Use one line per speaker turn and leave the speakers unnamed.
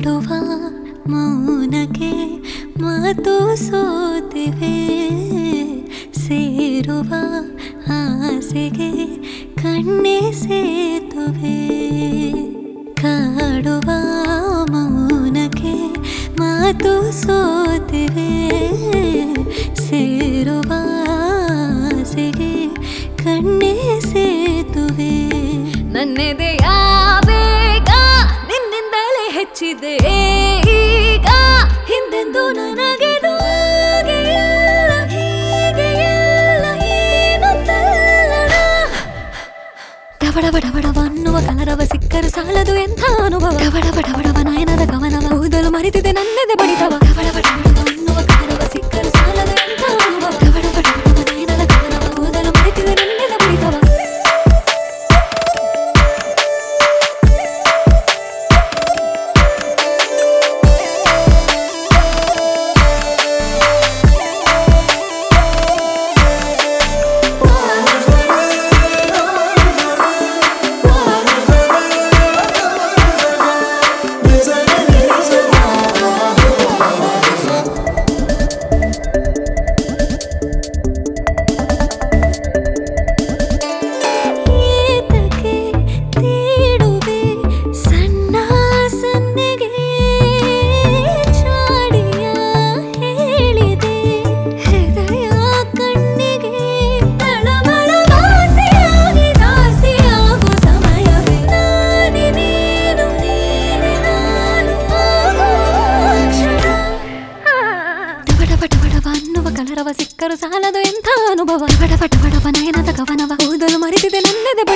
ಕಾಡುವ ಮೌನಕ್ಕೆ ಮಾತು ಸೋತಿವೆ ಸೇರುವ ಆಸೆಗೆ ಕಣ್ಣೆ ಸೇತುವೆ ಕಾಡುವ ಮೌನಕ್ಕೆ ಮಾತು ಸೋತಿವೆ ಸೇರುವ ಆಸೆಗೆ ಕಣ್ಣೆ ಸೇತುವೆ ನನ್ನೆದೆಯ ಬೇಗ ನಿನ್ನಿಂದಲೇ ಹೆಚ್ಚಿದೆ ಈಗ ಹಿಂದೆಂದು ನನಗೆ ಡಬಡಬಡಬಡವ ಅನ್ನುವ ಕಲರವ ಸಿಕ್ಕರು ಸಾಲದು ಎಂಥ ಅನುಭವ ಡಬಡಬಡಬಡವ ನಯನದ ಗಮನವ ಊದಲು ಮರೆತಿದೆ ನನ್ನೆದೆ ಬಡಿತವ ಡಬಡಬಡಬಡವ ಅನ್ನುವ ಕಲರವ ಸಿಕ್ಕರು ಸಾಲದು ಎಂಥ ಅನುಭವ ಡಬಡಬಡಬಡವ ನಯನದ ಗಮನವ ಊದಲು ಮರೆತಿದೆ ನನ್ನೆದೆ ಬಡಿತವ ಕಲರವ ಸಿಕ್ಕರು ಸಾಲದು ಎಂಥ ಅನುಭವ ಬಡಬಡಬಡವ ನಯನದ ಕವನವ ಊದಲು ಮರೆತಿದೆ ನನ್ನೆದೆ